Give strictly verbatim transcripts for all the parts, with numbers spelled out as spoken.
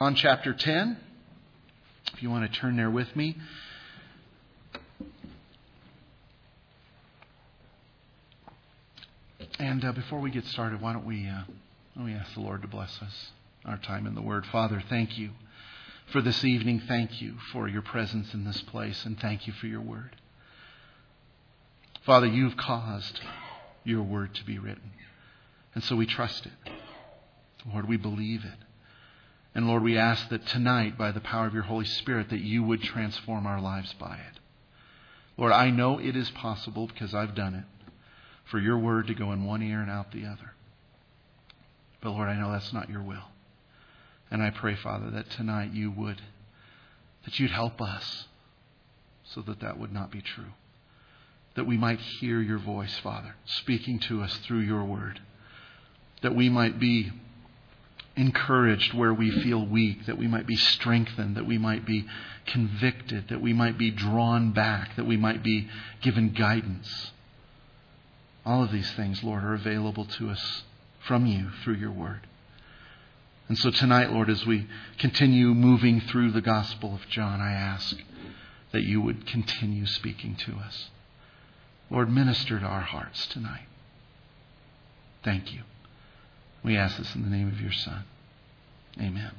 John chapter ten. If you want to turn there with me. And uh, before we get started, why don't we, uh, why don't we ask the Lord to bless us, our time in the Word. Father, thank you for this evening. Thank you for your presence in this place, and thank you for your Word. Father, you've caused your Word to be written, and so we trust it. Lord, we believe it. And Lord, we ask that tonight, by the power of your Holy Spirit, that you would transform our lives by it. Lord, I know it is possible, because I've done it, for your word to go in one ear and out the other. But Lord, I know that's not your will. And I pray, Father, that tonight you would, that you'd help us so that that would not be true. That we might hear your voice, Father, speaking to us through your word. That we might be encouraged where we feel weak, that we might be strengthened, that we might be convicted, that we might be drawn back, that we might be given guidance. All of these things, Lord, are available to us from you through your word. And so tonight, Lord, as we continue moving through the Gospel of John, I ask that you would continue speaking to us. Lord, minister to our hearts tonight. Thank you. We ask this in the name of your Son. Amen.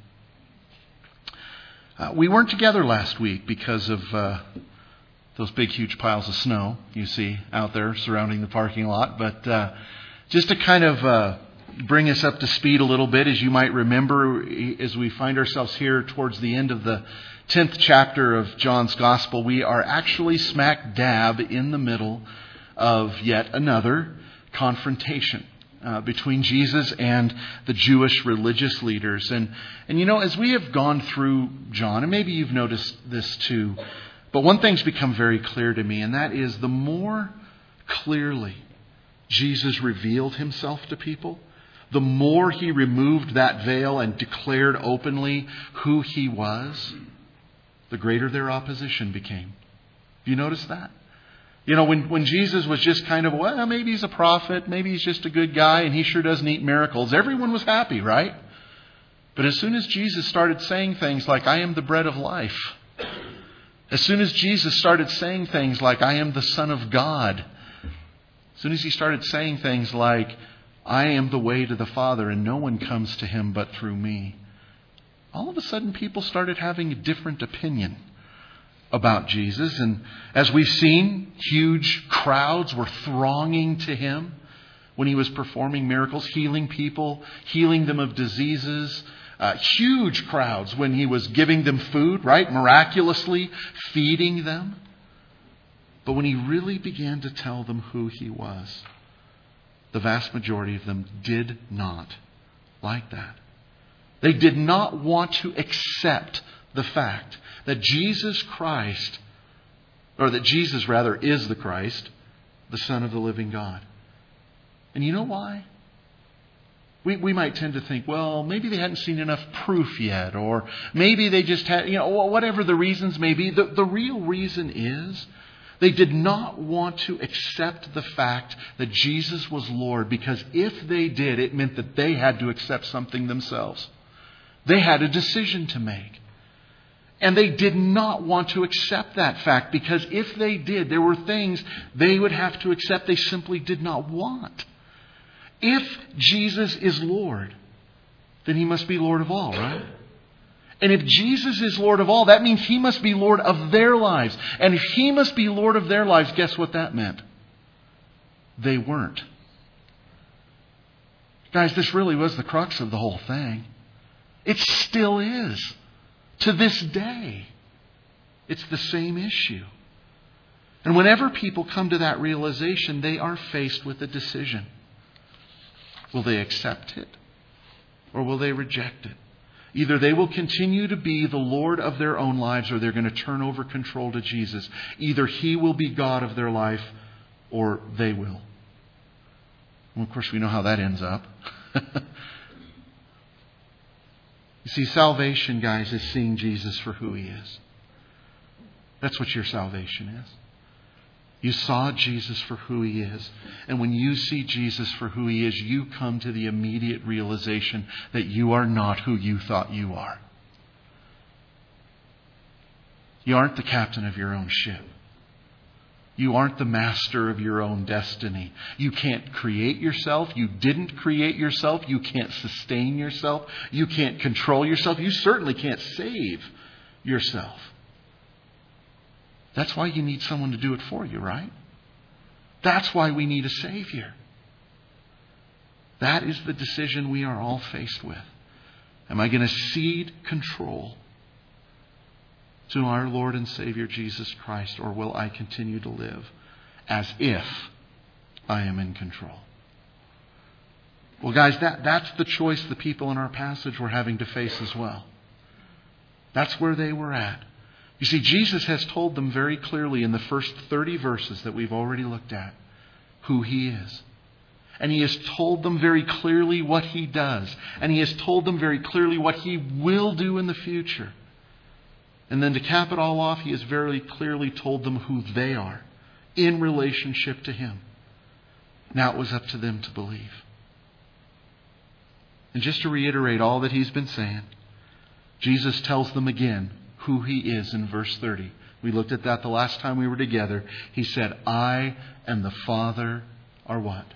Uh, we weren't together last week because of uh, those big, huge piles of snow you see out there surrounding the parking lot. But uh, just to kind of uh, bring us up to speed a little bit, as you might remember, as we find ourselves here towards the end of the tenth chapter of John's Gospel, we are actually smack dab in the middle of yet another confrontation Uh, between Jesus and the Jewish religious leaders. And, and you know, as we have gone through John, and maybe you've noticed this too, but one thing's become very clear to me, and that is the more clearly Jesus revealed himself to people, the more he removed that veil and declared openly who he was, the greater their opposition became. Have you noticed that? You know, when, when Jesus was just kind of, well, maybe he's a prophet, maybe he's just a good guy, and he sure does neat miracles, everyone was happy, right? But as soon as Jesus started saying things like, I am the bread of life, as soon as Jesus started saying things like, I am the Son of God, as soon as he started saying things like, I am the way to the Father, and no one comes to him but through me, all of a sudden people started having a different opinion about Jesus. And as we've seen, huge crowds were thronging to him when he was performing miracles, healing people, healing them of diseases. Uh, huge crowds when he was giving them food, right? Miraculously feeding them. But when he really began to tell them who he was, the vast majority of them did not like that. They did not want to accept the fact that Jesus Christ, or that Jesus rather is the Christ, the Son of the living God. And you know why? We we might tend to think, well, maybe they hadn't seen enough proof yet, or maybe they just had, you know, whatever the reasons may be. The, the real reason is they did not want to accept the fact that Jesus was Lord, because if they did, it meant that they had to accept something themselves. They had a decision to make. And they did not want to accept that fact, because if they did, there were things they would have to accept they simply did not want. If Jesus is Lord, then he must be Lord of all, right? And if Jesus is Lord of all, that means he must be Lord of their lives. And if he must be Lord of their lives, guess what that meant? They weren't. Guys, this really was the crux of the whole thing. It still is. To this day, it's the same issue. And whenever people come to that realization, they are faced with a decision. Will they accept it, or will they reject it? Either they will continue to be the Lord of their own lives, or they're going to turn over control to Jesus. Either he will be God of their life, or they will. Well, of course, we know how that ends up. You see, salvation, guys, is seeing Jesus for who he is. That's what your salvation is. You saw Jesus for who he is. And when you see Jesus for who he is, you come to the immediate realization that you are not who you thought you are. You aren't the captain of your own ship. You aren't the master of your own destiny. You can't create yourself. You didn't create yourself. You can't sustain yourself. You can't control yourself. You certainly can't save yourself. That's why you need someone to do it for you, right? That's why we need a Savior. That is the decision we are all faced with. Am I going to cede control to our Lord and Savior Jesus Christ, or will I continue to live as if I am in control? Well, guys, that, that's the choice the people in our passage were having to face as well. That's where they were at. You see, Jesus has told them very clearly in the first thirty verses that we've already looked at who He is. And He has told them very clearly what He does. And He has told them very clearly what He will do in the future. And then to cap it all off, He has very clearly told them who they are in relationship to Him. Now it was up to them to believe. And just to reiterate all that He's been saying, Jesus tells them again who He is in verse thirty. We looked at that the last time we were together. He said, I and the Father are what?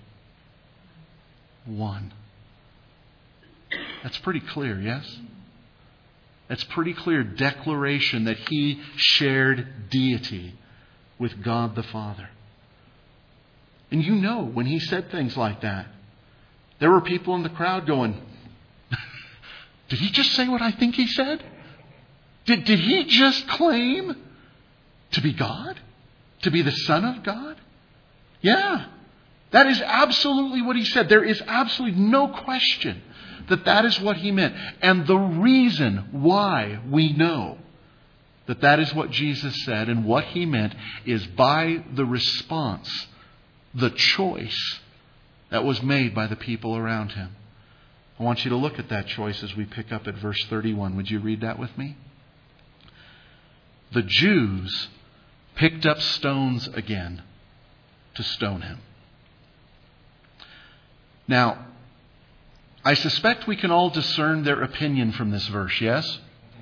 One. That's pretty clear, yes? That's pretty clear declaration that He shared deity with God the Father. And you know, when He said things like that, there were people in the crowd going, did He just say what I think He said? Did, did He just claim to be God? To be the Son of God? Yeah. That is absolutely what He said. There is absolutely no question that that is what He meant. And the reason why we know that that is what Jesus said and what He meant is by the response, the choice that was made by the people around Him. I want you to look at that choice as we pick up at verse thirty-one. Would you read that with me? The Jews picked up stones again to stone Him. Now, I suspect we can all discern their opinion from this verse, yes?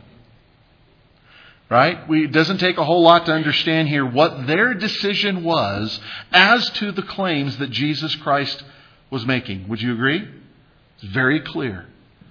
Right? We, it doesn't take a whole lot to understand here what their decision was as to the claims that Jesus Christ was making. Would you agree? It's very clear.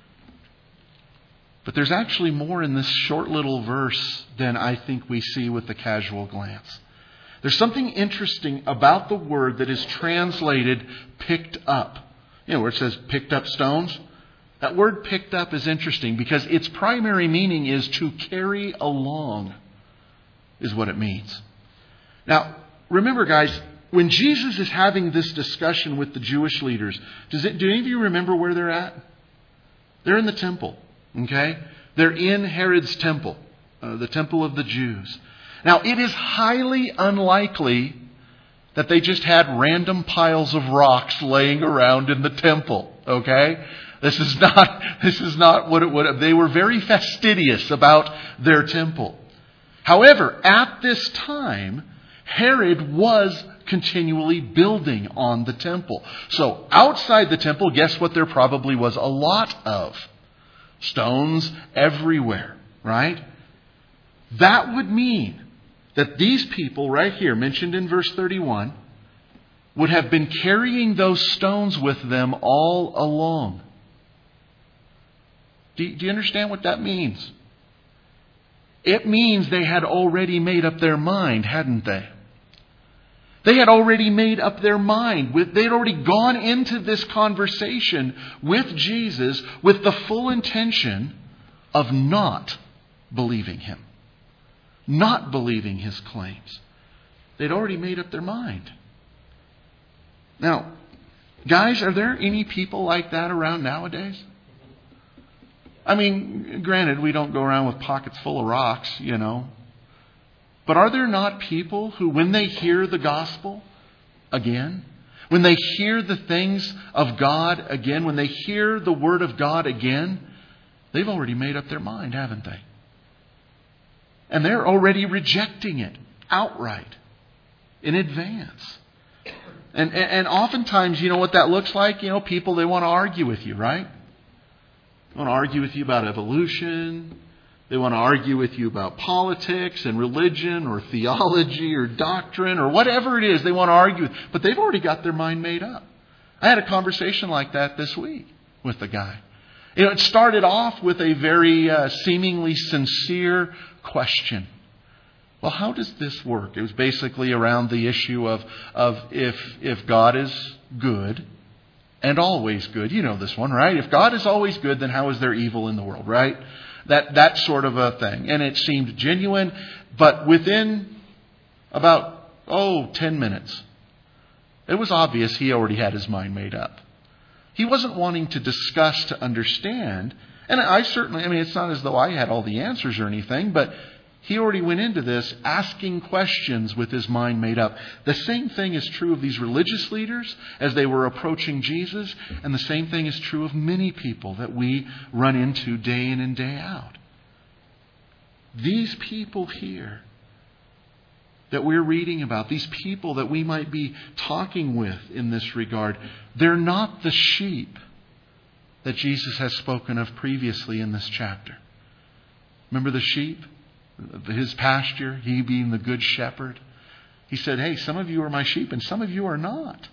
But there's actually more in this short little verse than I think we see with the casual glance. There's something interesting about the word that is translated picked up. You know, where it says picked up stones. That word picked up is interesting because its primary meaning is to carry along, is what it means. Now, remember guys, when Jesus is having this discussion with the Jewish leaders, does it, do any of you remember where they're at? They're in the temple, okay? They're in Herod's temple, uh, the temple of the Jews. Now, it is highly unlikely that they just had random piles of rocks laying around in the temple, okay? This is not, this is not what it would have. They were very fastidious about their temple. However, at this time, Herod was continually building on the temple. So outside the temple, guess what there probably was a lot of? Stones everywhere, right? That would mean that these people right here, mentioned in verse thirty-one, would have been carrying those stones with them all along. Do you, do you understand what that means? It means they had already made up their mind, hadn't they? They had already made up their mind. They had already gone into this conversation with Jesus with the full intention of not believing Him. Not believing His claims. They'd already made up their mind. Now, guys, are there any people like that around nowadays? I mean, granted, we don't go around with pockets full of rocks, you know. But are there not people who, when they hear the gospel again, when they hear the things of God again, when they hear the Word of God again, they've already made up their mind, haven't they? And they're already rejecting it outright in advance. And, and, and oftentimes, you know what that looks like? You know, people, they want to argue with you, right? They want to argue with you about evolution. They want to argue with you about politics and religion or theology or doctrine or whatever it is they want to argue. But they've already got their mind made up. I had a conversation like that this week with a guy. You know, it started off with a very uh, seemingly sincere question. Well, how does this work? It was basically around the issue of, of if, if God is good and always good. You know this one, right? If God is always good, then how is there evil in the world, right? That that sort of a thing. And it seemed genuine, but within about, oh, ten minutes, it was obvious he already had his mind made up. He wasn't wanting to discuss to understand. And I certainly, I mean, it's not as though I had all the answers or anything, but he already went into this asking questions with his mind made up. The same thing is true of these religious leaders as they were approaching Jesus. And the same thing is true of many people that we run into day in and day out. These people here that we're reading about, these people that we might be talking with in this regard, they're not the sheep that Jesus has spoken of previously in this chapter. Remember the sheep? His pasture, he being the good shepherd. He said, hey, some of you are my sheep and some of you are not.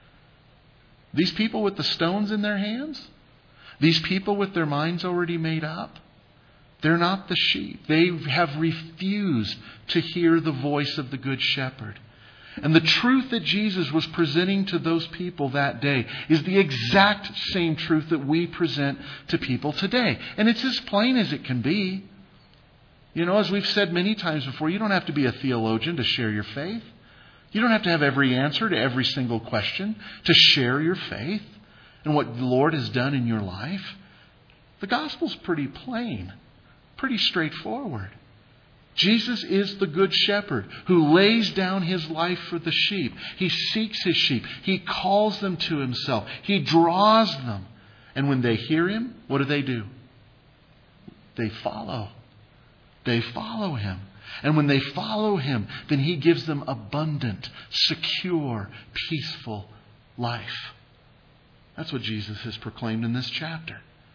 These people with the stones in their hands, these people with their minds already made up, they're not the sheep. They have refused to hear the voice of the good shepherd. And the truth that Jesus was presenting to those people that day is the exact same truth that we present to people today. And it's as plain as it can be. You know, as we've said many times before, you don't have to be a theologian to share your faith. You don't have to have every answer to every single question to share your faith and what the Lord has done in your life. The gospel's pretty plain, pretty straightforward. Jesus is the good shepherd who lays down his life for the sheep. He seeks his sheep. He calls them to himself. He draws them. And when they hear him, what do they do? They follow. They follow him. And when they follow him, then he gives them abundant, secure, peaceful life. That's what Jesus has proclaimed in this chapter.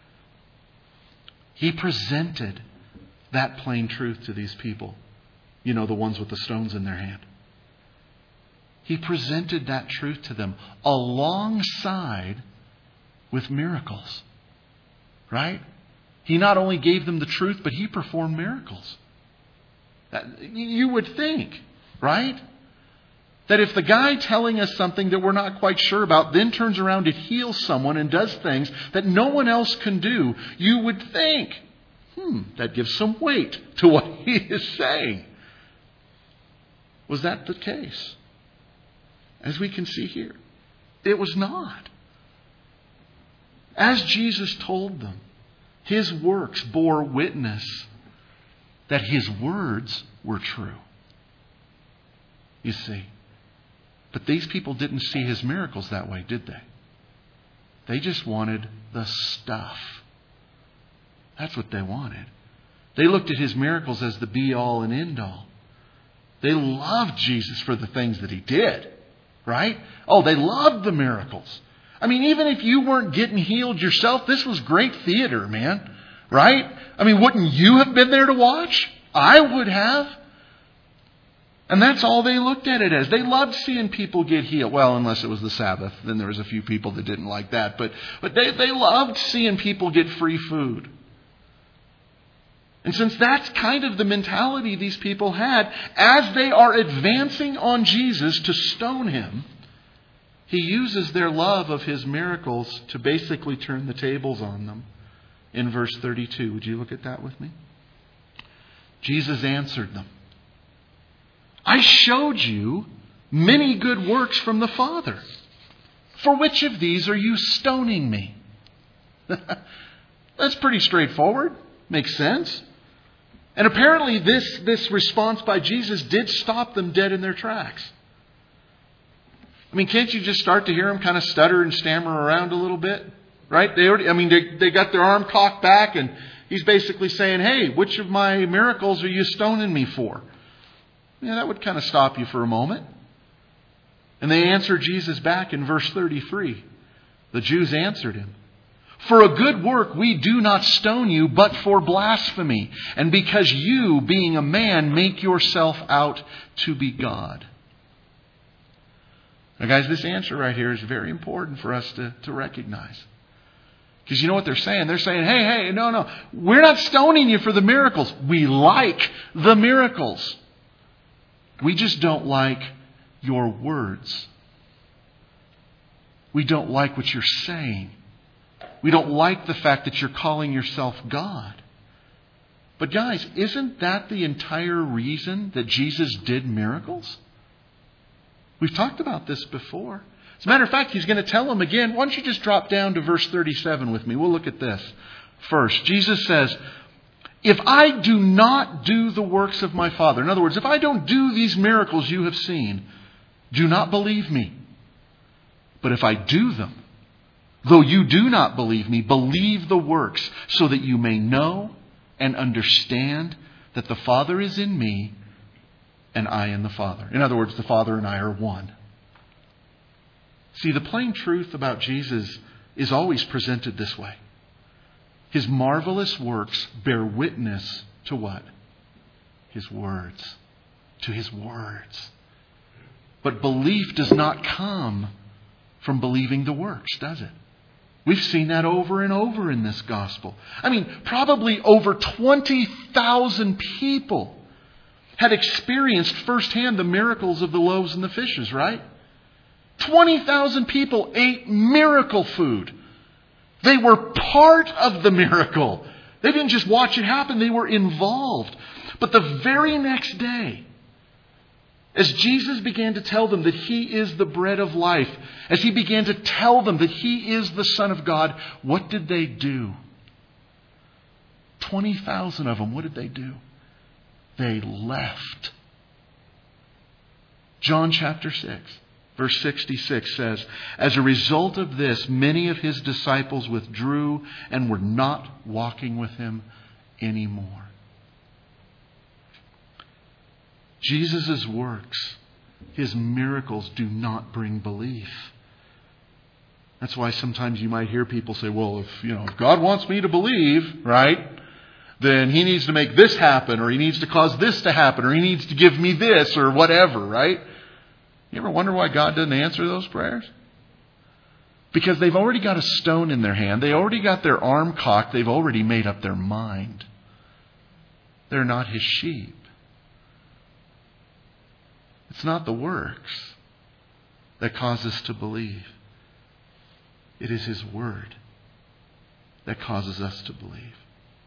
He presented that plain truth to these people. You know, the ones with the stones in their hand. He presented that truth to them alongside with miracles. Right? He not only gave them the truth, but he performed miracles. You would think, right? That if the guy telling us something that we're not quite sure about then turns around and heals someone and does things that no one else can do, you would think, hmm, that gives some weight to what he is saying. Was that the case? As we can see here, it was not. As Jesus told them, his works bore witness that his words were true. You see. But these people didn't see his miracles that way, did they? They just wanted the stuff. That's what they wanted. They looked at his miracles as the be-all and end-all. They loved Jesus for the things that he did. Right? Oh, they loved the miracles. I mean, even if you weren't getting healed yourself, this was great theater, man. Right? I mean, wouldn't you have been there to watch? I would have. And that's all they looked at it as. They loved seeing people get healed. Well, unless it was the Sabbath. Then there was a few people that didn't like that. But, but they, they loved seeing people get free food. And since that's kind of the mentality these people had, as they are advancing on Jesus to stone him, he uses their love of his miracles to basically turn the tables on them. In verse thirty-two, would you look at that with me? Jesus answered them, I showed you many good works from the Father. For which of these are you stoning me? That's pretty straightforward. Makes sense. And apparently this, this response by Jesus did stop them dead in their tracks. I mean, can't you just start to hear them kind of stutter and stammer around a little bit? Right? They already, I mean, they, they got their arm cocked back and he's basically saying, hey, which of my miracles are you stoning me for? Yeah, that would kind of stop you for a moment. And they answered Jesus back in verse thirty-three. The Jews answered him, For a good work we do not stone you, but for blasphemy, and because you, being a man, make yourself out to be God. Now guys, this answer right here is very important for us to, to recognize. Because you know what they're saying? They're saying, hey, hey, no, no, we're not stoning you for the miracles. We like the miracles. We just don't like your words. We don't like what you're saying. We don't like the fact that you're calling yourself God. But guys, isn't that the entire reason that Jesus did miracles? We've talked about this before. As a matter of fact, he's going to tell them again. Why don't you just drop down to verse thirty-seven with me? We'll look at this first. Jesus says, if I do not do the works of my Father, in other words, if I don't do these miracles you have seen, do not believe me. But if I do them, though you do not believe me, believe the works, so that you may know and understand that the Father is in me and I in the Father. In other words, the Father and I are one. See, the plain truth about Jesus is always presented this way. His marvelous works bear witness to what? His words. To His words. But belief does not come from believing the works, does it? We've seen that over and over in this gospel. I mean, probably over twenty thousand people had experienced firsthand the miracles of the loaves and the fishes, right? twenty thousand people ate miracle food. They were part of the miracle. They didn't just watch it happen, they were involved. But the very next day, as Jesus began to tell them that He is the bread of life, as He began to tell them that He is the Son of God, what did they do? twenty thousand of them, what did they do? They left. John chapter six, verse sixty-six says, as a result of this, many of His disciples withdrew and were not walking with Him anymore. Jesus' works, His miracles do not bring belief. That's why sometimes you might hear people say, well, if, you know, if God wants me to believe, right, then He needs to make this happen, or He needs to cause this to happen, or He needs to give me this, or whatever, right? You ever wonder why God doesn't answer those prayers? Because they've already got a stone in their hand. They already got their arm cocked. They've already made up their mind. They're not His sheep. It's not the works that cause us to believe. It is His Word that causes us to believe.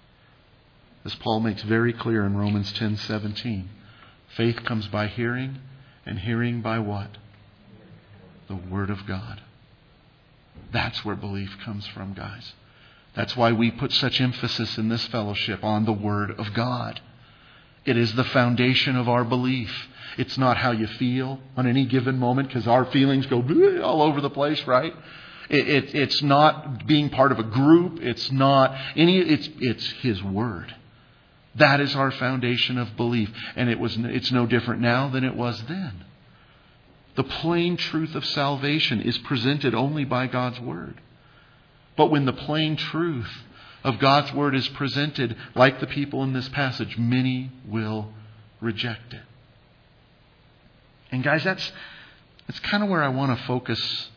As Paul makes very clear in Romans ten seventeen, faith comes by hearing, and hearing by what? The Word of God. That's where belief comes from, guys. That's why we put such emphasis in this fellowship on the Word of God. It is the foundation of our belief. It's not how you feel on any given moment, because our feelings go all over the place, right? It, it, it's not being part of a group. It's not any. It's it's His Word. That is our foundation of belief, and it was. It's no different now than it was then. The plain truth of salvation is presented only by God's Word. But when the plain truth of God's Word is presented, like the people in this passage, many will reject it. And guys, that's that's kind of where I want to focus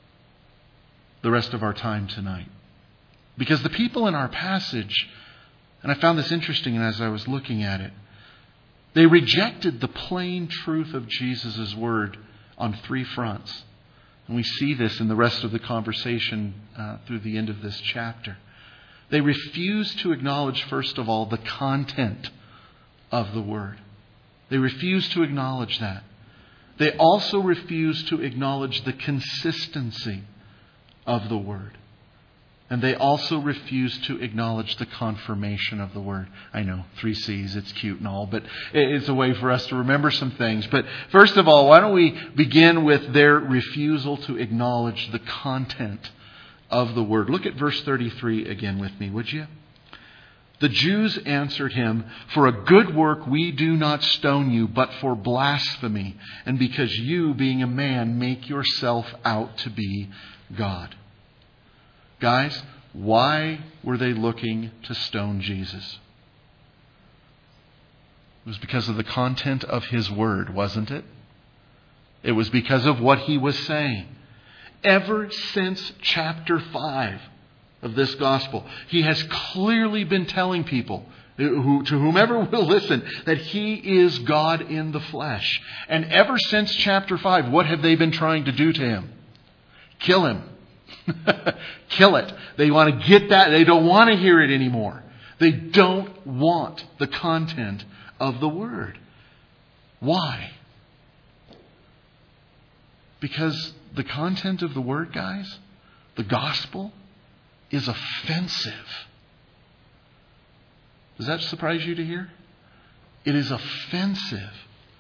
the rest of our time tonight. Because the people in our passage, and I found this interesting as I was looking at it, they rejected the plain truth of Jesus' Word on three fronts. And we see this in the rest of the conversation uh, through the end of this chapter. They refused to acknowledge, first of all, the content of the Word. They refused to acknowledge that. They also refused to acknowledge the consistency of the Word. And they also refused to acknowledge the confirmation of the Word. I know, three C's, it's cute and all, but it's a way for us to remember some things. But first of all, why don't we begin with their refusal to acknowledge the content of the Word. Look at verse thirty-three again with me, would you? The Jews answered him, for a good work we do not stone you, but for blasphemy, and because you, being a man, make yourself out to be God. Guys, Why were they looking to stone Jesus? It was because of the content of His word, wasn't it? It was because of what He was saying. Ever since chapter five of this gospel, He has clearly been telling people, who, to whomever will listen, that He is God in the flesh. And ever since chapter five, what have they been trying to do to Him? Kill Him. Kill it. They want to get that. They don't want to hear it anymore. They don't want the content of the Word. Why? Because the content of the Word, guys, the gospel, is offensive. Does that surprise you to hear? It is offensive.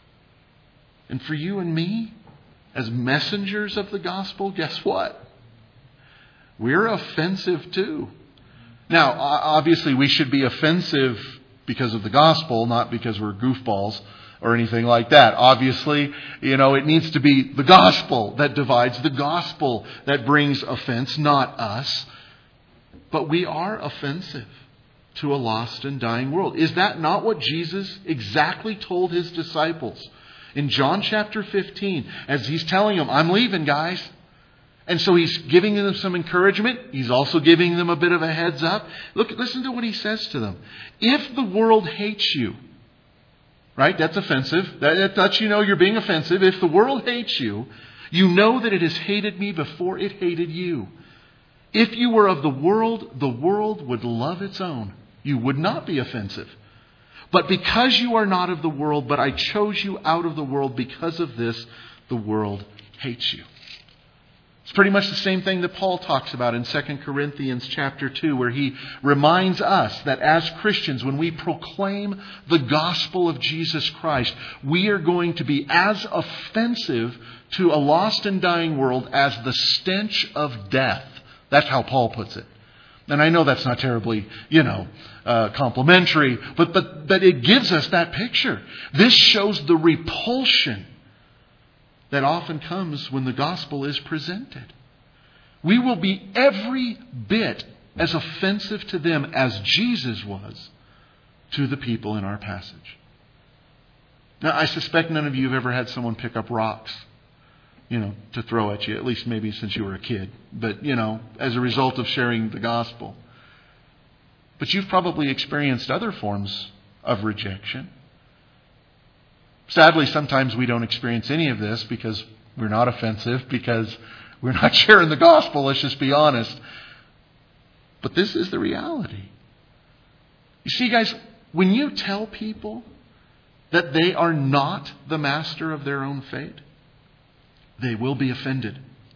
And for you and me, as messengers of the gospel, guess what? We're offensive too. Now, obviously, we should be offensive because of the gospel, not because we're goofballs or anything like that. Obviously, you know, it needs to be the gospel that divides, the gospel that brings offense, not us. But we are offensive to a lost and dying world. Is that not what Jesus exactly told His disciples in John chapter fifteen, as He's telling them, I'm leaving, guys? And so He's giving them some encouragement. He's also giving them a bit of a heads up. Look, listen to what He says to them. If the world hates you, right? That's offensive. That, that lets you know you're being offensive. If the world hates you, you know that it has hated me before it hated you. If you were of the world, the world would love its own. You would not be offensive. But because you are not of the world, but I chose you out of the world, because of this, the world hates you. It's pretty much the same thing that Paul talks about in Second Corinthians chapter two, where he reminds us that as Christians, when we proclaim the gospel of Jesus Christ, we are going to be as offensive to a lost and dying world as the stench of death. That's how Paul puts it. And I know that's not terribly, you know, uh, complimentary, but, but, but it gives us that picture. This shows the repulsion that often comes when the gospel is presented. We will be every bit as offensive to them as Jesus was to the people in our passage. Now, I suspect none of you have ever had someone pick up rocks, you know, to throw at you, at least maybe since you were a kid. But, you know, as a result of sharing the gospel. But you've probably experienced other forms of rejection. Sadly, sometimes we don't experience any of this because we're not offensive, because we're not sharing the gospel, let's just be honest. But this is the reality. You see, guys, when you tell people that they are not the master of their own fate, they will be offended.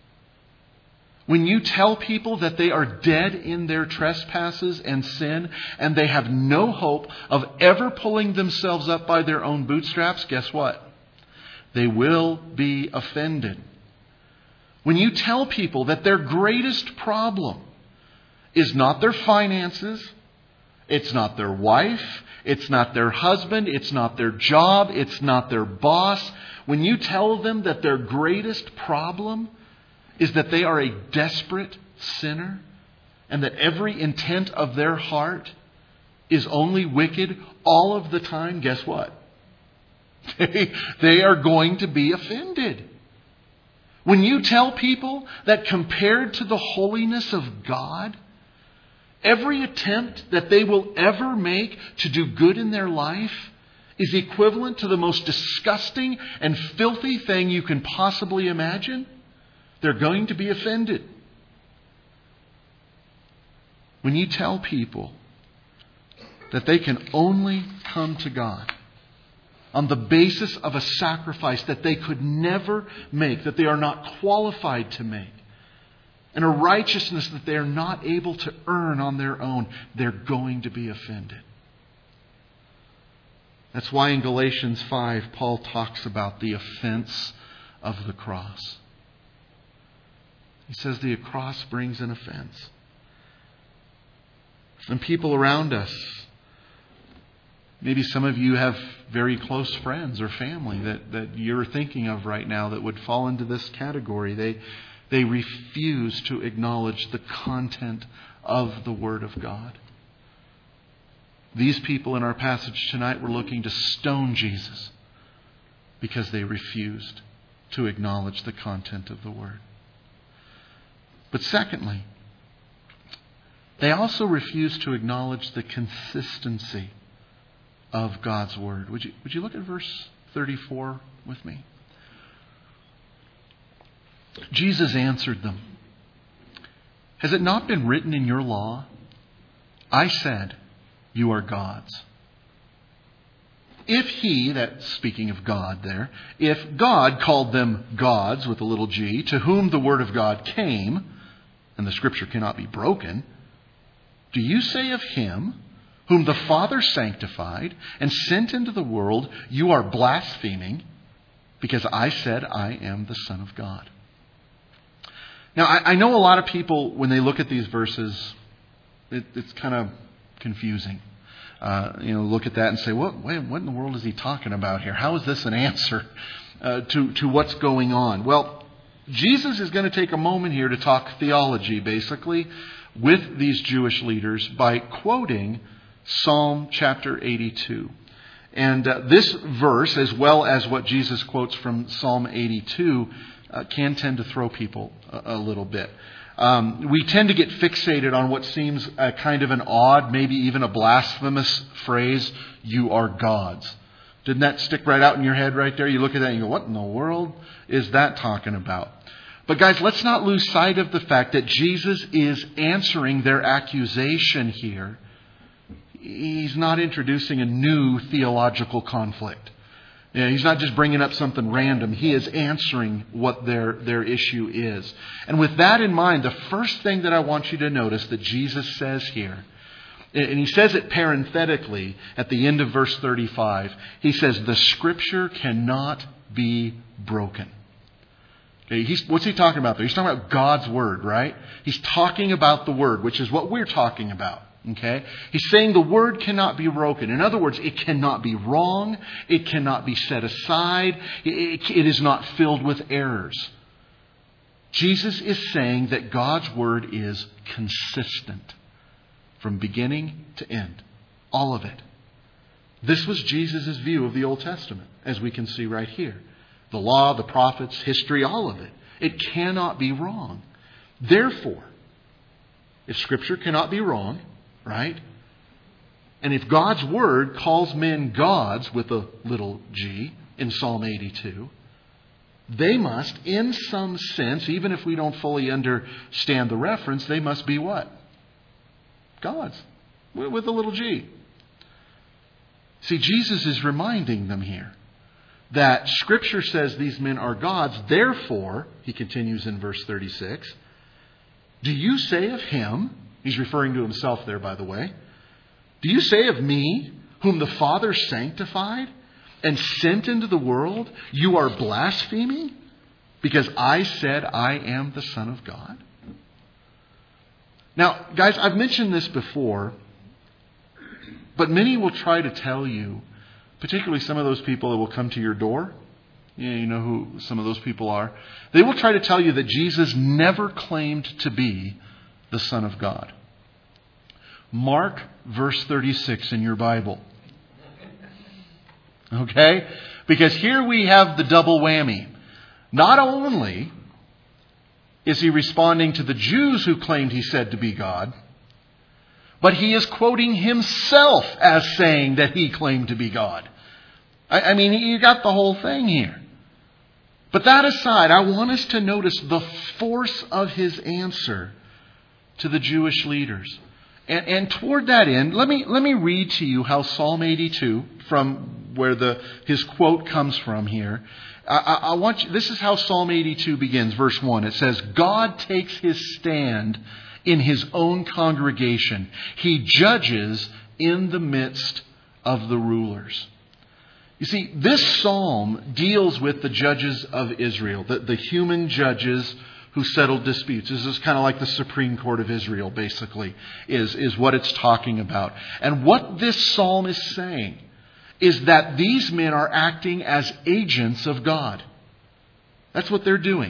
When you tell people that they are dead in their trespasses and sin, and they have no hope of ever pulling themselves up by their own bootstraps, guess what? They will be offended. When you tell people that their greatest problem is not their finances, it's not their wife, it's not their husband, it's not their job, it's not their boss. When you tell them that their greatest problem is that they are a desperate sinner and that every intent of their heart is only wicked all of the time, guess what? They, they are going to be offended. When you tell people that compared to the holiness of God, every attempt that they will ever make to do good in their life is equivalent to the most disgusting and filthy thing you can possibly imagine, they're going to be offended. When you tell people that they can only come to God on the basis of a sacrifice that they could never make, that they are not qualified to make, and a righteousness that they are not able to earn on their own, they're going to be offended. That's why in Galatians five, Paul talks about the offense of the cross. He says the cross brings an offense. And people around us, maybe some of you have very close friends or family that, that you're thinking of right now that would fall into this category. They They refuse to acknowledge the content of the Word of God. These people in our passage tonight were looking to stone Jesus because they refused to acknowledge the content of the Word. But secondly, they also refused to acknowledge the consistency of God's Word. Would you, would you look at verse thirty-four with me? Jesus answered them, "Has it not been written in your law, I said, you are gods? If he," that's speaking of God there, "if God called them gods with a little g, to whom the word of God came, and the scripture cannot be broken, do you say of him whom the Father sanctified and sent into the world, you are blaspheming because I said I am the Son of God?" Now, I, I know a lot of people, when they look at these verses, it, it's kind of confusing. Uh, you know, look at that and say, what, what in the world is he talking about here? How is this an answer uh, to, to what's going on? Well, Jesus is going to take a moment here to talk theology, basically, with these Jewish leaders by quoting Psalm chapter eighty-two. And uh, this verse, as well as what Jesus quotes from Psalm eighty-two, uh, can tend to throw people a, a little bit. Um, we tend to get fixated on what seems a kind of an odd, maybe even a blasphemous phrase, "you are gods." Didn't that stick right out in your head right there? You look at that and you go, what in the world is that talking about? But guys, let's not lose sight of the fact that Jesus is answering their accusation here. He's not introducing a new theological conflict. You know, he's not just bringing up something random. He is answering what their, their issue is. And with that in mind, the first thing that I want you to notice that Jesus says here, and he says it parenthetically at the end of verse thirty-five, he says, the scripture cannot be broken. Okay, he's, what's he talking about there? He's talking about God's word, right? He's talking about the word, which is what we're talking about. Okay? He's saying the word cannot be broken. In other words, it cannot be wrong. It cannot be set aside. It, it is not filled with errors. Jesus is saying that God's word is consistent from beginning to end. All of it. This was Jesus' view of the Old Testament, as we can see right here. The law, the prophets, history, all of it. It cannot be wrong. Therefore, if Scripture cannot be wrong, right? And if God's Word calls men gods with a little g in Psalm eighty-two, they must, in some sense, even if we don't fully understand the reference, they must be what? Gods with a little g. See, Jesus is reminding them here that Scripture says these men are gods. Therefore, he continues in verse thirty-six, do you say of him, he's referring to himself there, by the way, do you say of me, whom the Father sanctified and sent into the world, you are blaspheming because I said I am the Son of God? Now, guys, I've mentioned this before, but many will try to tell you, particularly some of those people that will come to your door. Yeah, you know who some of those people are. They will try to tell you that Jesus never claimed to be the Son of God. Mark verse thirty-six in your Bible. Okay? Because here we have the double whammy. Not only is he responding to the Jews who claimed he said to be God, but he is quoting himself as saying that he claimed to be God. I, I mean, you got the whole thing here. But that aside, I want us to notice the force of his answer to the Jewish leaders. And, and toward that end, let me let me read to you how Psalm eighty-two, from where the his quote comes from here. I, I, I want you, this is how Psalm eighty-two begins, verse one. It says, God takes his stand in his own congregation. He judges in the midst of the rulers. You see, this psalm deals with the judges of Israel, the, the human judges who settled disputes. This is kind of like the Supreme Court of Israel, basically, is, is what it's talking about. And what this psalm is saying is that these men are acting as agents of God. That's what they're doing.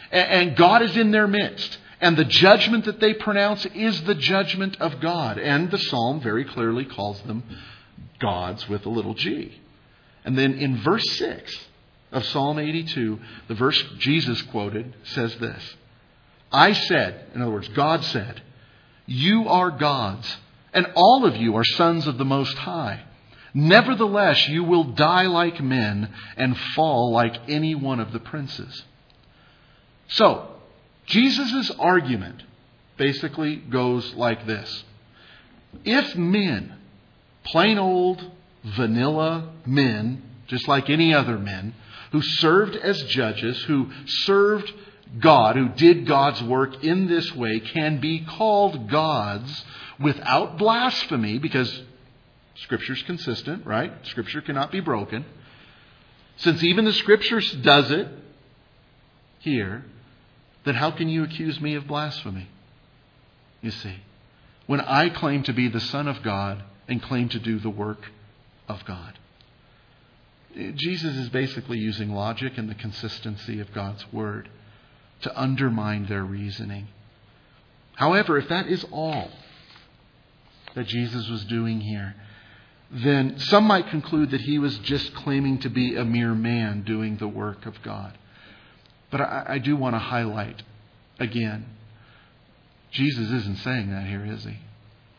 And God is in their midst. And the judgment that they pronounce is the judgment of God. And the psalm very clearly calls them gods with a little g. And then in verse six of Psalm eighty-two, the verse Jesus quoted says this. I said, in other words, God said, you are gods, and all of you are sons of the Most High. Nevertheless, you will die like men and fall like any one of the princes. So, Jesus' argument basically goes like this. If men, plain old vanilla men, just like any other men, who served as judges, who served God, who did God's work in this way, can be called gods without blasphemy, because Scripture's consistent, right? Scripture cannot be broken. Since even the Scripture does it here, then how can you accuse me of blasphemy? You see, when I claim to be the Son of God and claim to do the work of God. Jesus is basically using logic and the consistency of God's Word to undermine their reasoning. However, if that is all that Jesus was doing here, then some might conclude that he was just claiming to be a mere man doing the work of God. But I, I do want to highlight again, Jesus isn't saying that here, is he?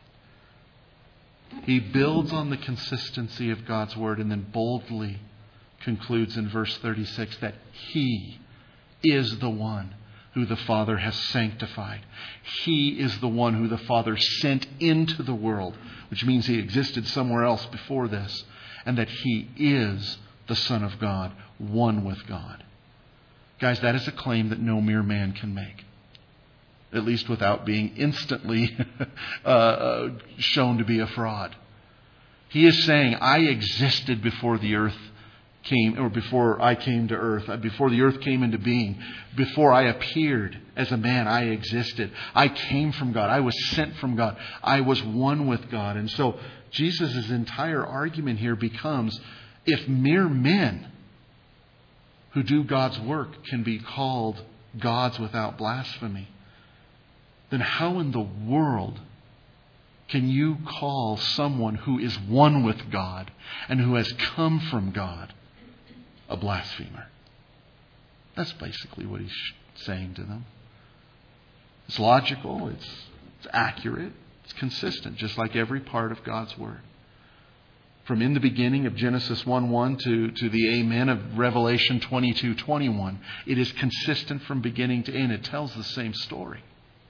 He builds on the consistency of God's Word and then boldly concludes in verse thirty-six that He is the one who the Father has sanctified. He is the one who the Father sent into the world, which means He existed somewhere else before this, and that He is the Son of God, one with God. Guys, that is a claim that no mere man can make. At least without being instantly uh, shown to be a fraud. He is saying, I existed before the earth came, or before I came to earth, before the earth came into being, before I appeared as a man, I existed. I came from God. I was sent from God. I was one with God. And so Jesus' entire argument here becomes, if mere men who do God's work can be called gods without blasphemy, then how in the world can you call someone who is one with God and who has come from God a blasphemer? That's basically what he's saying to them. It's logical, it's, it's accurate, it's consistent, just like every part of God's Word. From in the beginning of Genesis one one to, to the amen of Revelation twenty-two twenty-one, it is consistent from beginning to end. It tells the same story.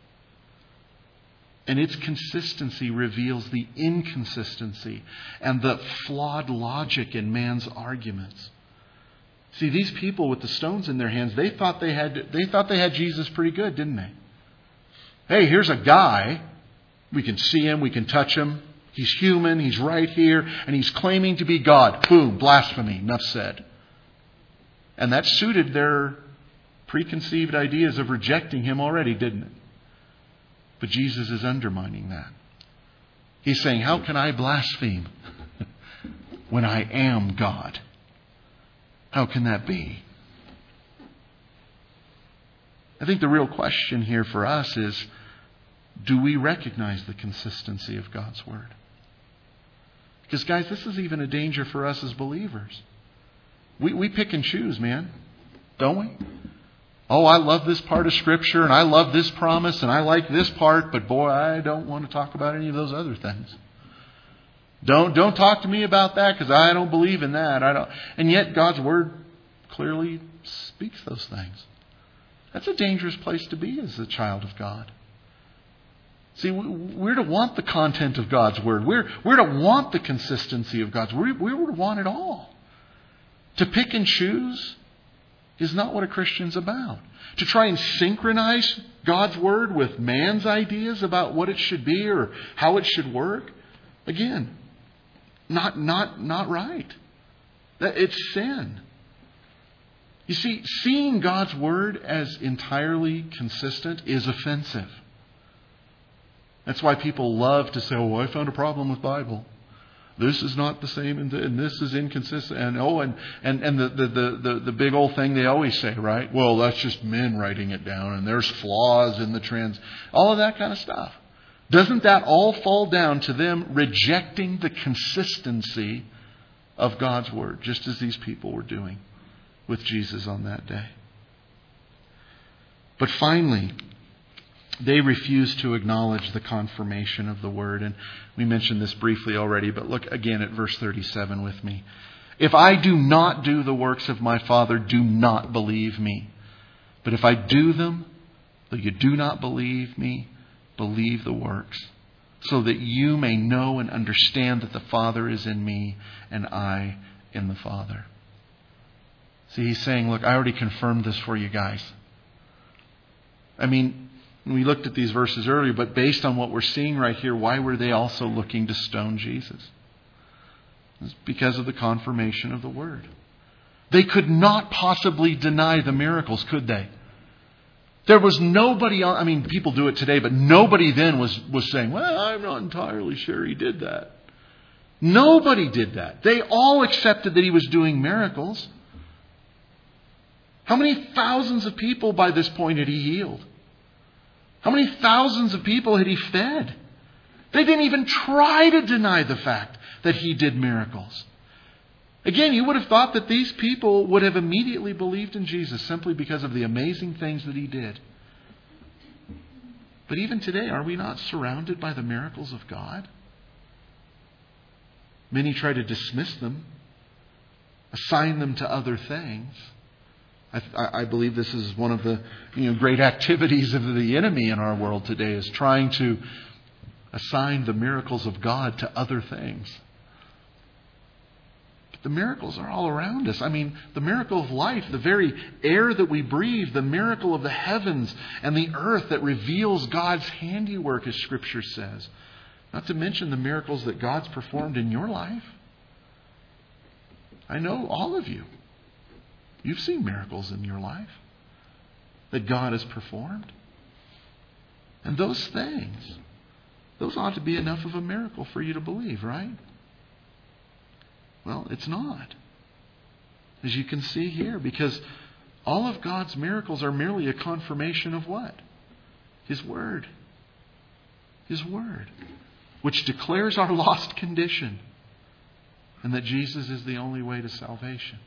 And its consistency reveals the inconsistency and the flawed logic in man's arguments. See, these people with the stones in their hands, they thought they had they thought they had Jesus pretty good, didn't they? Hey, here's a guy. We can see him, we can touch him. He's human, he's right here, and he's claiming to be God. Boom, blasphemy, enough said. And that suited their preconceived ideas of rejecting him already, didn't it? But Jesus is undermining that. He's saying, how can I blaspheme when I am God? How can that be? I think the real question here for us is, do we recognize the consistency of God's Word? Because guys, this is even a danger for us as believers. We, we pick and choose, man. Don't we? Oh, I love this part of Scripture and I love this promise and I like this part, but boy, I don't want to talk about any of those other things. Don't don't talk to me about that because I don't believe in that. I don't. And yet God's Word clearly speaks those things. That's a dangerous place to be as a child of God. See, we're to want the content of God's Word. We're, we're to want the consistency of God's Word. We're to want it all. To pick and choose is not what a Christian's about. To try and synchronize God's Word with man's ideas about what it should be or how it should work, again, not, not, not right. It's sin. You see, seeing God's Word as entirely consistent is offensive. That's why people love to say, oh, I found a problem with Bible. this is not the same and, and this is inconsistent. And oh, and, and, and the, the, the, the, the big old thing they always say, right? Well, that's just men writing it down and there's flaws in the trans, all of that kind of stuff. Doesn't that all fall down to them rejecting the consistency of God's Word, just as these people were doing with Jesus on that day? But finally, they refuse to acknowledge the confirmation of the Word. And we mentioned this briefly already, but look again at verse thirty-seven with me. If I do not do the works of my Father, do not believe me. But if I do them, though you do not believe me, believe the works, so that you may know and understand that the Father is in me and I in the Father. See, he's saying, look, I already confirmed this for you guys. I mean, we looked at these verses earlier, but based on what we're seeing right here, why were they also looking to stone Jesus? It's because of the confirmation of the Word. They could not possibly deny the miracles, could they? There was nobody, I mean, people do it today, but nobody then was, was saying, well, I'm not entirely sure he did that. Nobody did that. They all accepted that he was doing miracles. How many thousands of people by this point had he healed? How many thousands of people had he fed? They didn't even try to deny the fact that he did miracles. Again, you would have thought that these people would have immediately believed in Jesus simply because of the amazing things that he did. But even today, are we not surrounded by the miracles of God? Many try to dismiss them, assign them to other things. I, I believe this is one of the you know, great activities of the enemy in our world today, is trying to assign the miracles of God to other things. The miracles are all around us. I mean, the miracle of life, the very air that we breathe, the miracle of the heavens and the earth that reveals God's handiwork, as Scripture says. Not to mention the miracles that God's performed in your life. I know all of you. You've seen miracles in your life that God has performed. And those things, those ought to be enough of a miracle for you to believe, right? Well, it's not. As you can see here, because all of God's miracles are merely a confirmation of what? His Word. His Word. Which declares our lost condition. And that Jesus is the only way to salvation.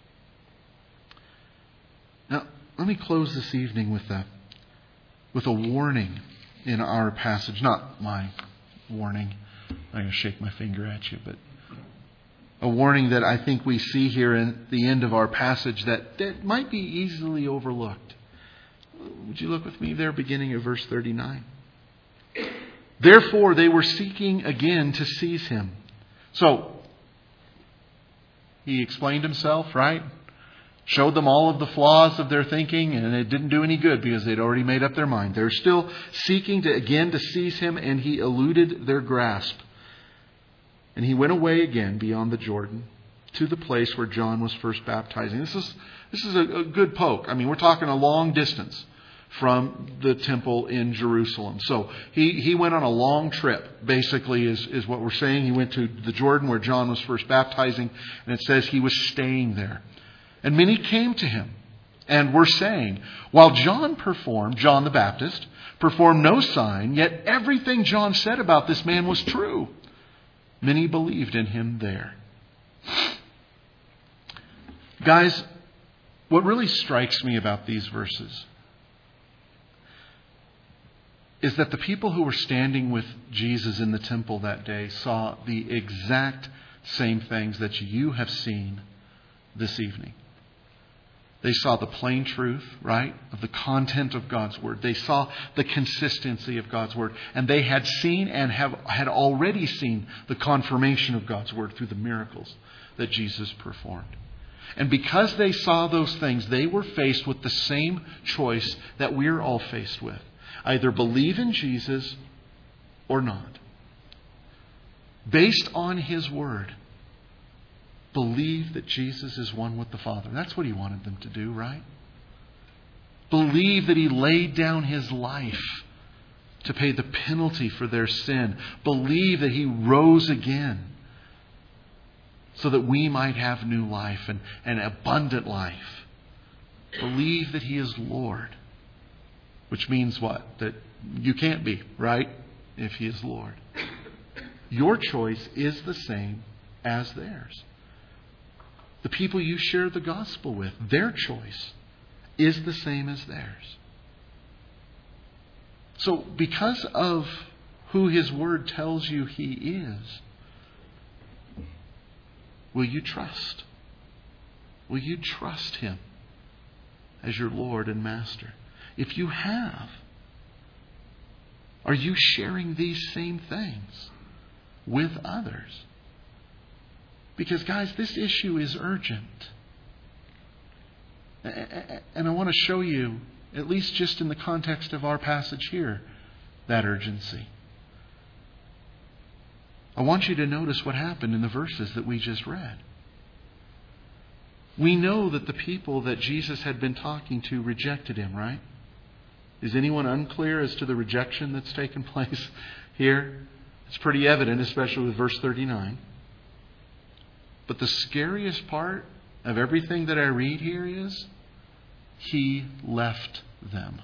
Now, let me close this evening with a, with a warning in our passage. Not my warning. I'm not going to shake my finger at you, but a warning that I think we see here in the end of our passage that, that might be easily overlooked. Would you look with me there, beginning of verse thirty-nine? Therefore, they were seeking again to seize him. So, he explained himself, right? Showed them all of the flaws of their thinking, and it didn't do any good because they'd already made up their mind. They're still seeking to again to seize him, and he eluded their grasp. And he went away again beyond the Jordan to the place where John was first baptizing. This is this is a, a good poke. I mean, we're talking a long distance from the temple in Jerusalem. So he, he went on a long trip, basically, is, is what we're saying. He went to the Jordan where John was first baptizing, and it says he was staying there. And many came to him and were saying, while John performed, John the Baptist, performed no sign, yet everything John said about this man was true. Many believed in him there. Guys, what really strikes me about these verses is that the people who were standing with Jesus in the temple that day saw the exact same things that you have seen this evening. They saw the plain truth, right, of the content of God's Word. They saw the consistency of God's Word. And they had seen and have had already seen the confirmation of God's Word through the miracles that Jesus performed. And because they saw those things, they were faced with the same choice that we're all faced with. Either believe in Jesus or not. Based on His Word. Believe that Jesus is one with the Father. That's what he wanted them to do, right? Believe that he laid down his life to pay the penalty for their sin. Believe that he rose again so that we might have new life and, and abundant life. Believe that He is Lord. Which means what? That you can't be, right? If He is Lord. Your choice is the same as theirs. The people you share the gospel with, their choice is the same as theirs. So because of who His Word tells you He is, will you trust? Will you trust Him as your Lord and Master? If you have, are you sharing these same things with others? Because, guys, this issue is urgent. And I want to show you, at least just in the context of our passage here, that urgency. I want you to notice what happened in the verses that we just read. We know that the people that Jesus had been talking to rejected Him, right? Is anyone unclear as to the rejection that's taken place here? It's pretty evident, especially with verse thirty-nine. But the scariest part of everything that I read here is, He left them.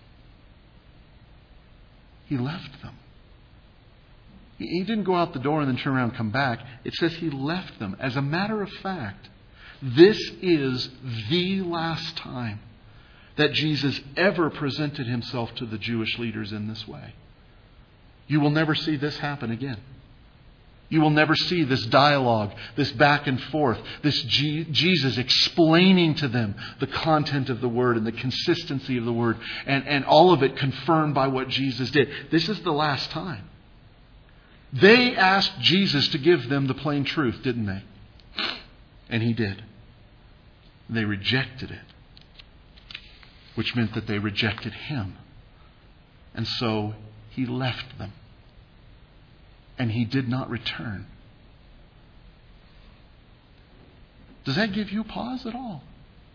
He left them. He didn't go out the door and then turn around and come back. It says He left them. As a matter of fact, this is the last time that Jesus ever presented Himself to the Jewish leaders in this way. You will never see this happen again. You will never see this dialogue, this back and forth, this G- Jesus explaining to them the content of the Word and the consistency of the Word, and, and all of it confirmed by what Jesus did. This is the last time. They asked Jesus to give them the plain truth, didn't they? And He did. They rejected it, which meant that they rejected Him. And so He left them. And He did not return. Does that give you pause at all?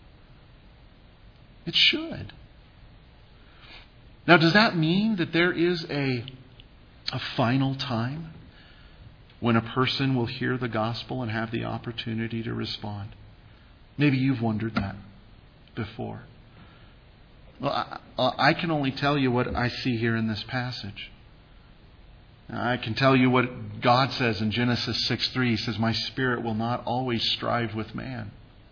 It should. Now, does that mean that there is a, a final time when a person will hear the gospel and have the opportunity to respond? Maybe you've wondered that before. Well, I, I can only tell you what I see here in this passage. I can tell you what God says in Genesis six three. He says, "My spirit will not always strive with man."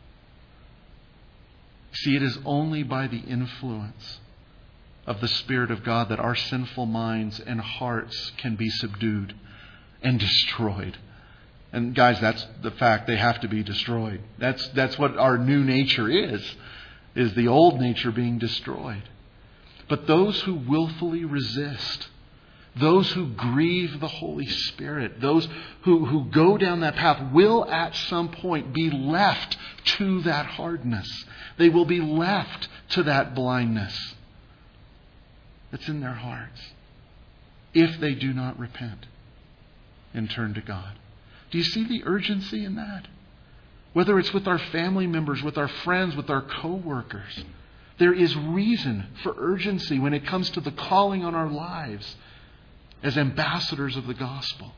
See, it is only by the influence of the Spirit of God that our sinful minds and hearts can be subdued and destroyed. And guys, that's the fact. They have to be destroyed. That's that's what our new nature is, is the old nature being destroyed. But those who willfully resist, those who grieve the Holy Spirit, those who, who go down that path will at some point be left to that hardness. They will be left to that blindness that's in their hearts if they do not repent and turn to God. Do you see the urgency in that? Whether it's with our family members, with our friends, with our co-workers, there is reason for urgency when it comes to the calling on our lives as ambassadors of the gospel.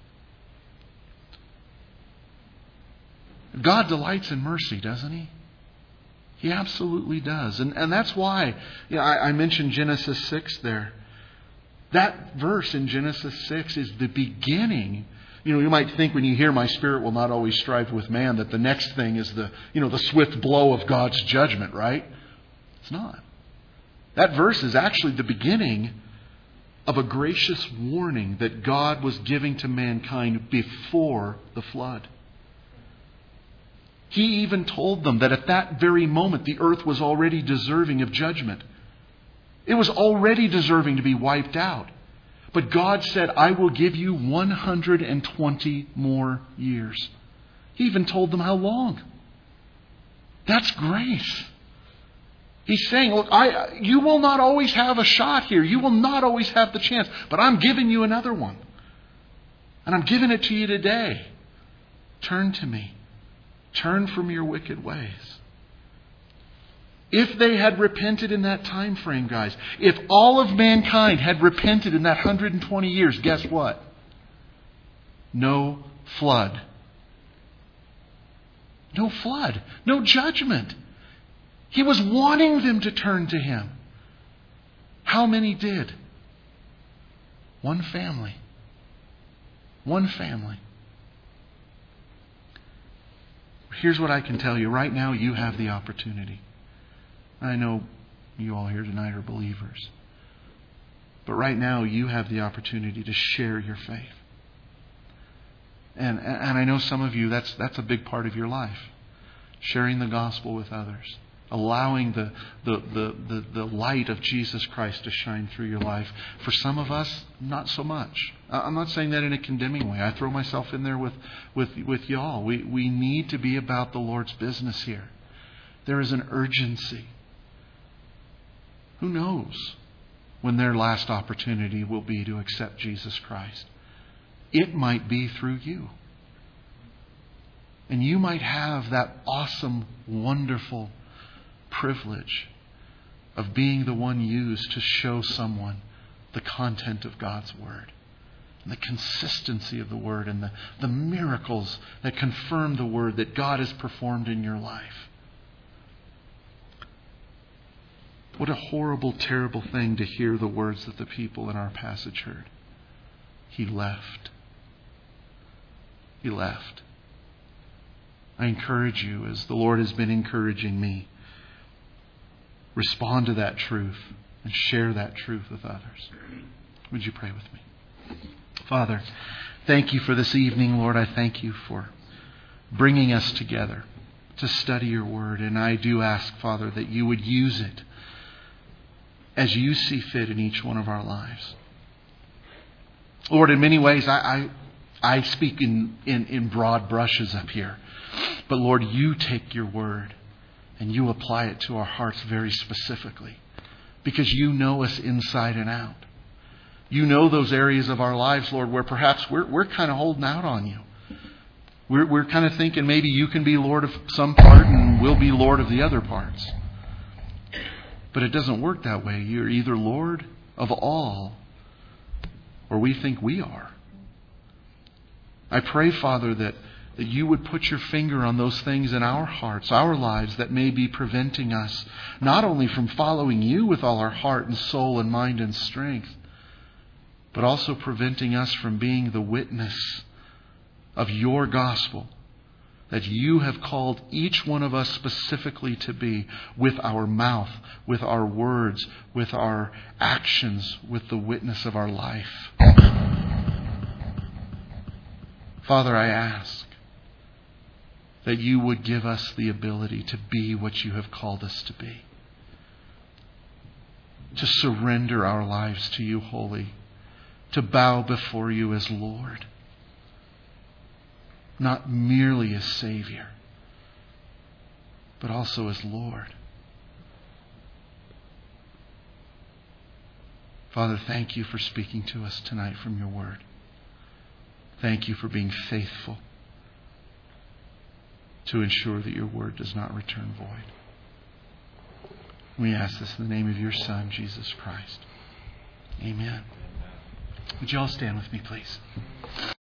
God delights in mercy, doesn't He? He absolutely does. And, and that's why you know, I, I mentioned Genesis six there. That verse in Genesis six is the beginning. You know, you might think when you hear "my spirit will not always strive with man" that the next thing is the, you know, the swift blow of God's judgment, right? It's not. That verse is actually the beginning of a gracious warning that God was giving to mankind before the flood. He even told them that at that very moment the earth was already deserving of judgment. It was already deserving to be wiped out. But God said, "I will give you one hundred twenty more years." He even told them how long. That's grace. He's saying, look, I, you will not always have a shot here. You will not always have the chance. But I'm giving you another one. And I'm giving it to you today. Turn to me. Turn from your wicked ways. If they had repented in that time frame, guys, if all of mankind had repented in that one hundred twenty years, guess what? No flood. no flood, no judgment. He was wanting them to turn to Him. How many did? One family. One family. Here's what I can tell you. Right now, you have the opportunity. I know you all here tonight are believers. But right now, you have the opportunity to share your faith. And, and I know some of you, that's, that's a big part of your life. Sharing the gospel with others. Allowing the, the, the, the, the light of Jesus Christ to shine through your life. For some of us, not so much. I'm not saying that in a condemning way. I throw myself in there with, with, with y'all. We, we need to be about the Lord's business here. There is an urgency. Who knows when their last opportunity will be to accept Jesus Christ? It might be through you. And you might have that awesome, wonderful privilege of being the one used to show someone the content of God's Word. And the consistency of the Word and the, the miracles that confirm the Word that God has performed in your life. What a horrible, terrible thing to hear the words that the people in our passage heard. He left. He left. I encourage you, as the Lord has been encouraging me, respond to that truth and share that truth with others. Would you pray with me? Father, thank you for this evening, Lord. I thank you for bringing us together to study your word. And I do ask, Father, that you would use it as you see fit in each one of our lives. Lord, in many ways, I, I, I speak in, in, in broad brushes up here. But Lord, you take your word and you apply it to our hearts very specifically. Because you know us inside and out. You know those areas of our lives, Lord, where perhaps we're, we're kind of holding out on you. We're, we're kind of thinking maybe you can be Lord of some part and we'll be Lord of the other parts. But it doesn't work that way. You're either Lord of all or we think we are. I pray, Father, that that you would put your finger on those things in our hearts, our lives, that may be preventing us not only from following you with all our heart and soul and mind and strength, but also preventing us from being the witness of your gospel that you have called each one of us specifically to be, with our mouth, with our words, with our actions, with the witness of our life. Father, I ask that you would give us the ability to be what you have called us to be. To surrender our lives to you wholly. To bow before you as Lord. Not merely as Savior, but also as Lord. Father, thank you for speaking to us tonight from your word. Thank you for being faithful to ensure that your word does not return void. We ask this in the name of your Son, Jesus Christ. Amen. Would you all stand with me, please?